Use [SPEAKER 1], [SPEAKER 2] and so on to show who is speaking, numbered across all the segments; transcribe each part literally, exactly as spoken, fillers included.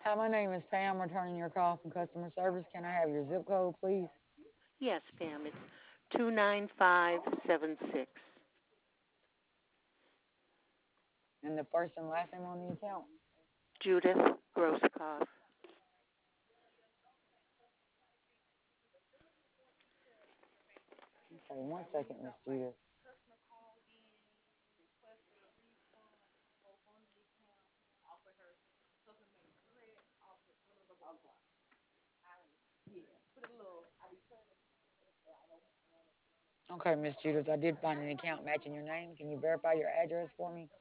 [SPEAKER 1] Hi, my name is Pam, returning your call from customer service. Can I have your zip code, please?
[SPEAKER 2] Yes, Pam. It's two nine five seven six.
[SPEAKER 1] And the first and last name on the account?
[SPEAKER 2] Judith Grosskopf.
[SPEAKER 1] Okay, one second, Miss Judith. Okay, Miss Judith, I did find an account matching your name. Can you verify your address for me?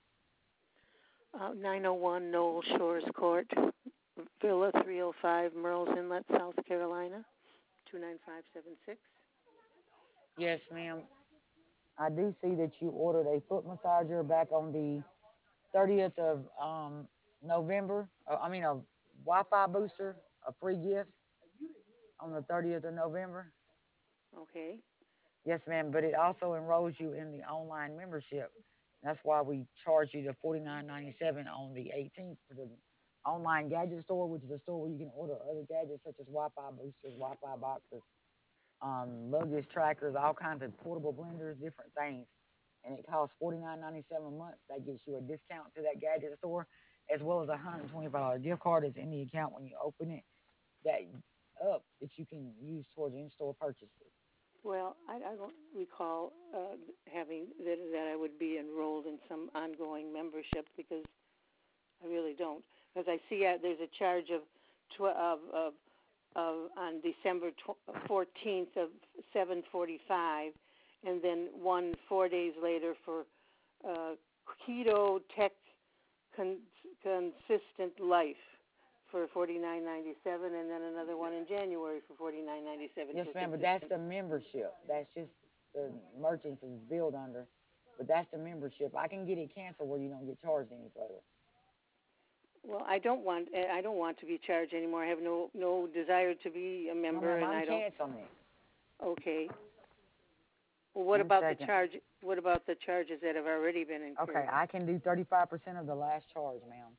[SPEAKER 2] Uh, nine oh one Knoll Shores Court, Villa three oh five, Merle's Inlet, South Carolina, two nine five seven six.
[SPEAKER 1] Yes, ma'am. I do see that you ordered a foot massager back on the thirtieth of um, November. Uh, I mean, a Wi-Fi booster, a free gift on the thirtieth of November.
[SPEAKER 2] Okay.
[SPEAKER 1] Yes, ma'am. But it also enrolls you in the online membership. That's why we charge you the forty nine ninety seven on the eighteenth for the online gadget store, which is a store where you can order other gadgets such as Wi-Fi boosters, Wi-Fi boxes, um, luggage trackers, all kinds of portable blenders, different things. And it costs forty nine ninety seven a month. That gives you a discount to that gadget store, as well as a one hundred twenty five dollar gift card that's in the account when you open it. That up that you can use towards in store purchases.
[SPEAKER 2] Well, I, I don't recall uh, having that that I would be enrolled in some ongoing membership because I really don't. Because I see uh, there's a charge of tw- of, of of on December fourteenth of seven forty-five, and then one four days later for uh, Keto Tech Con- Consistent Life for forty-nine ninety-seven, and then another one in January for forty-nine ninety-seven
[SPEAKER 1] Yes,
[SPEAKER 2] for
[SPEAKER 1] ma'am, but that's
[SPEAKER 2] consistent.
[SPEAKER 1] the membership. That's just the merchants is billed under. But that's the membership. I can get it canceled where you don't get charged any further.
[SPEAKER 2] Well, I don't want eh, I don't want to be charged anymore. I have no no desire to be a
[SPEAKER 1] No,
[SPEAKER 2] member,
[SPEAKER 1] ma'am,
[SPEAKER 2] and
[SPEAKER 1] I'm
[SPEAKER 2] I don't.
[SPEAKER 1] canceling it.
[SPEAKER 2] Okay. Well, what
[SPEAKER 1] One
[SPEAKER 2] about the
[SPEAKER 1] second.
[SPEAKER 2] charge? What about the charges that have already been
[SPEAKER 1] Okay,
[SPEAKER 2] incurred?
[SPEAKER 1] I can do thirty-five percent of the last charge, ma'am.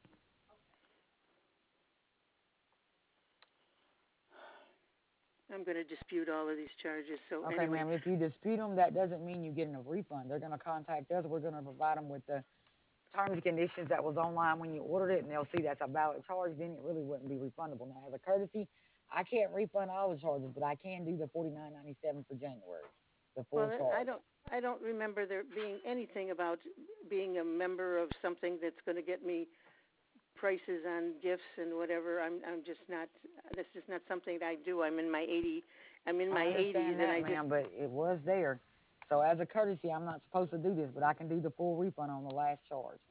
[SPEAKER 2] I'm going to dispute all of these charges. So
[SPEAKER 1] Okay,
[SPEAKER 2] anyway,
[SPEAKER 1] ma'am, if you dispute them, that doesn't mean you're getting a refund. They're going to contact us. We're going to provide them with the terms and conditions that was online when you ordered it, and they'll see that's a valid charge. Then it really wouldn't be refundable. Now, as a courtesy, I can't refund all the charges, but I can do the forty-nine ninety-seven for January, the full
[SPEAKER 2] well, I
[SPEAKER 1] charge.
[SPEAKER 2] don't I don't remember there being anything about being a member of something that's going to get me prices on gifts and whatever. I'm I'm just not. That's just not something that I do. I'm in my eighty. I'm in
[SPEAKER 1] I
[SPEAKER 2] my eighties,
[SPEAKER 1] understand
[SPEAKER 2] and I
[SPEAKER 1] that,
[SPEAKER 2] just
[SPEAKER 1] ma'am, but it was there. So as a courtesy, I'm not supposed to do this, but I can do the full refund on the last charge.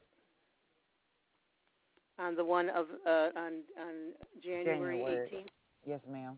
[SPEAKER 2] on the one of uh, on on January
[SPEAKER 1] January.
[SPEAKER 2] eighteenth.
[SPEAKER 1] Yes, ma'am.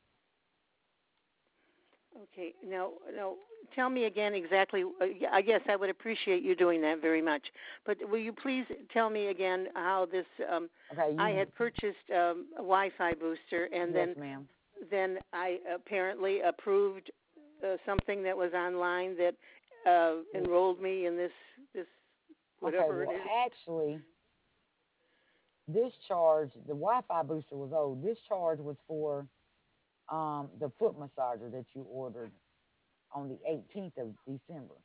[SPEAKER 2] Okay. Now, now, tell me again exactly. Uh, yeah, I guess I would appreciate you doing that very much. But will you please tell me again how this? Um,
[SPEAKER 1] Okay,
[SPEAKER 2] I
[SPEAKER 1] you.
[SPEAKER 2] had purchased um, a Wi-Fi booster, and
[SPEAKER 1] Yes,
[SPEAKER 2] then
[SPEAKER 1] ma'am.
[SPEAKER 2] then I apparently approved uh, something that was online that uh, enrolled me in this this
[SPEAKER 1] Okay,
[SPEAKER 2] whatever it
[SPEAKER 1] well,
[SPEAKER 2] is.
[SPEAKER 1] actually, this charge, the Wi-Fi booster was old. This charge was for um the foot massager that you ordered on the eighteenth of December.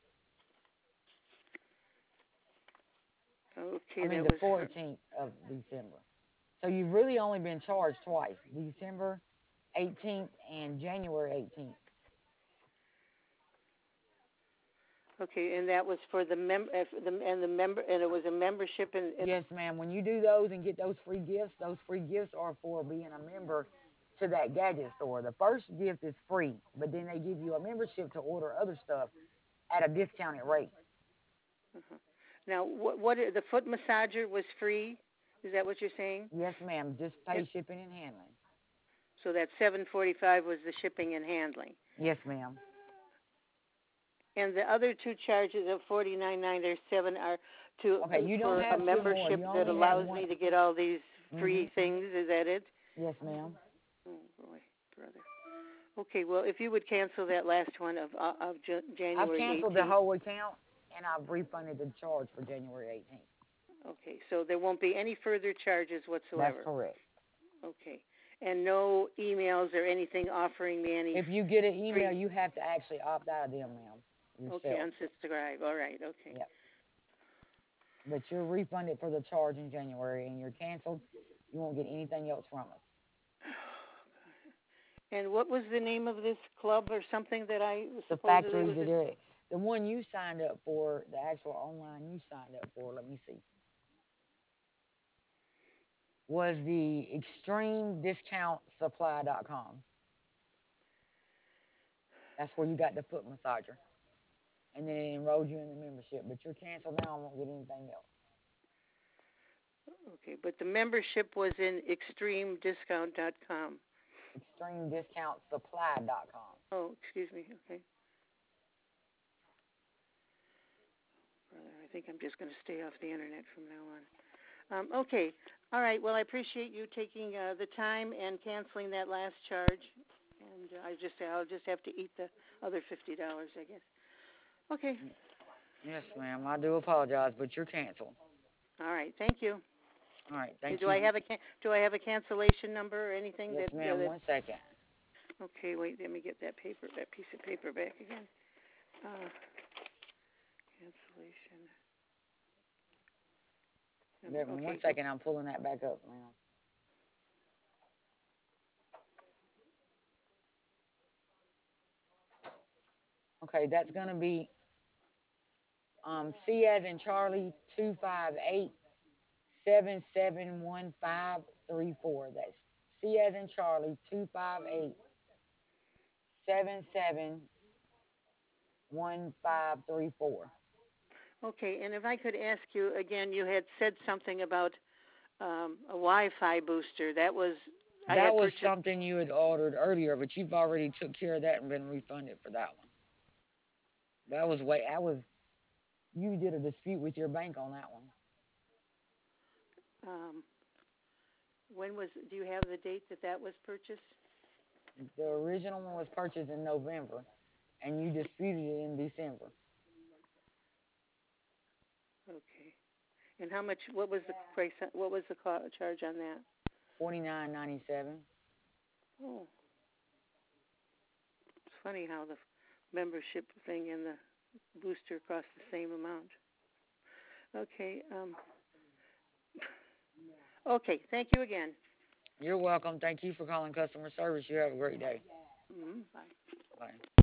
[SPEAKER 1] I
[SPEAKER 2] Okay,
[SPEAKER 1] mean
[SPEAKER 2] that
[SPEAKER 1] the
[SPEAKER 2] was for,
[SPEAKER 1] fourteenth of December. So you've really only been charged twice, December eighteenth and January eighteenth.
[SPEAKER 2] okay, and that was for the mem uh, for the and the member and it was a membership and.
[SPEAKER 1] Yes, ma'am. When you do those and get those free gifts, those free gifts are for being a member to that gadget store. The first gift is free, but then they give you a membership to order other stuff at a discounted rate.
[SPEAKER 2] Uh-huh. Now, what, what the foot massager was free? Is that what you're saying?
[SPEAKER 1] Yes, ma'am. Just
[SPEAKER 2] And
[SPEAKER 1] pay shipping and handling.
[SPEAKER 2] so that seven forty-five was the shipping and handling,
[SPEAKER 1] Yes, ma'am.
[SPEAKER 2] and the other two charges of forty-nine ninety-seven are to
[SPEAKER 1] Okay,
[SPEAKER 2] uh,
[SPEAKER 1] you don't
[SPEAKER 2] for a
[SPEAKER 1] have two more.
[SPEAKER 2] membership
[SPEAKER 1] You
[SPEAKER 2] that
[SPEAKER 1] only have
[SPEAKER 2] allows
[SPEAKER 1] one.
[SPEAKER 2] me to get all these
[SPEAKER 1] Mhm.
[SPEAKER 2] free things. Is that it?
[SPEAKER 1] Yes, ma'am.
[SPEAKER 2] Oh boy, brother. Okay, well, if you would cancel that last one of uh, of J-
[SPEAKER 1] I've
[SPEAKER 2] January
[SPEAKER 1] canceled the
[SPEAKER 2] eighteenth.
[SPEAKER 1] whole account and I've refunded the charge for January eighteenth.
[SPEAKER 2] Okay, so there won't be any further charges
[SPEAKER 1] That's
[SPEAKER 2] whatsoever.
[SPEAKER 1] correct.
[SPEAKER 2] Okay. And no emails or anything offering me any
[SPEAKER 1] If you get an email,
[SPEAKER 2] free.
[SPEAKER 1] you have to actually opt out of them, ma'am,
[SPEAKER 2] Okay,
[SPEAKER 1] yourself.
[SPEAKER 2] unsubscribe. All right. Okay.
[SPEAKER 1] Yep. But you're refunded for the charge in January, and you're canceled. You won't get anything else from us.
[SPEAKER 2] And what was the name of this club or something that I
[SPEAKER 1] The
[SPEAKER 2] supposedly
[SPEAKER 1] factory
[SPEAKER 2] was
[SPEAKER 1] that
[SPEAKER 2] in?
[SPEAKER 1] it, the one you signed up for, the actual online you signed up for. Let me see. Was the extreme discount supply dot com. That's where you got the foot massager. And then it enrolled you in the membership. But you're canceled now and won't get anything else.
[SPEAKER 2] Okay, but the membership was in extreme discount dot com.
[SPEAKER 1] extreme discount supply dot com.
[SPEAKER 2] Oh, excuse me. Okay. Brother, I think I'm just going to stay off the internet from now on. Um, okay. All right. Well, I appreciate you taking uh, the time and canceling that last charge. And uh, I just I'll just have to eat the other fifty dollars, I guess. Okay.
[SPEAKER 1] Yes, ma'am. I do apologize, but you're canceled.
[SPEAKER 2] All right. Thank you.
[SPEAKER 1] All right. Thank
[SPEAKER 2] Do I
[SPEAKER 1] you.
[SPEAKER 2] have a can- do I have a cancellation number or anything that
[SPEAKER 1] Yes,
[SPEAKER 2] uh,
[SPEAKER 1] ma'am.
[SPEAKER 2] that?
[SPEAKER 1] One second.
[SPEAKER 2] Okay. Wait. Let me get that paper that piece of paper back again. Uh, cancellation number.
[SPEAKER 1] Give me one
[SPEAKER 2] Okay.
[SPEAKER 1] second. I'm pulling that back up, ma'am. Okay, that's gonna be um, C as in Charlie two five eight seven seven one five three four. That's C as in Charlie two five eight seven seven one five three four.
[SPEAKER 2] Okay. And if I could ask you again, you had said something about um, a Wi-Fi booster. That was I
[SPEAKER 1] That
[SPEAKER 2] had
[SPEAKER 1] was
[SPEAKER 2] purchased.
[SPEAKER 1] something you had ordered earlier, but you've already took care of that and been refunded for that one. That was way. I was. You did a dispute with your bank on that one.
[SPEAKER 2] Um, when was? Do you have the date that that was purchased?
[SPEAKER 1] The original one was purchased in November, and you disputed it in December.
[SPEAKER 2] Okay. And how much? What was the price? What was the co- charge on that?
[SPEAKER 1] Forty nine ninety seven.
[SPEAKER 2] Oh, it's funny how the membership thing and the booster cost the same amount. Okay. Um, okay. Thank you again.
[SPEAKER 1] You're welcome. Thank you for calling customer service. You have a great day.
[SPEAKER 2] Mm-hmm. Bye.
[SPEAKER 1] Bye.